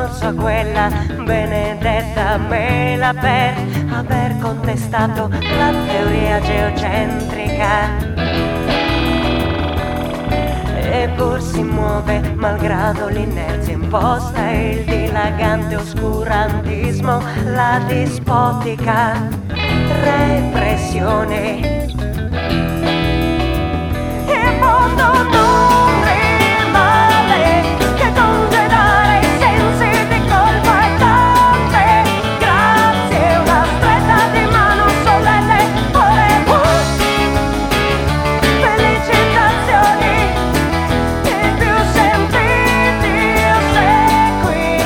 ricorso a quella benedetta mela per aver contestato la teoria geocentrica. Eppur si muove malgrado l'inerzia imposta, il dilagante oscurantismo, la dispotica repressione. Il mondo non rimane che congedare i sensi di colpa e tante grazie, una stretta di mano solenne, ore felicitazioni, i più sentiti ossequi.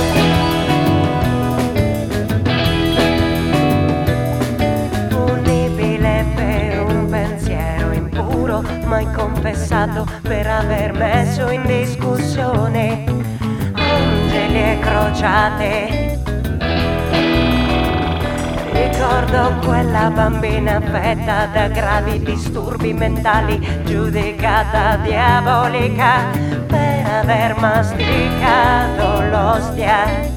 Punibile per un pensiero impuro, mai confessato per aver messo in discussione angeli e crociate. Ricordo quella bambina affetta da gravi disturbi mentali, giudicata diabolica per aver masticato l'ostia.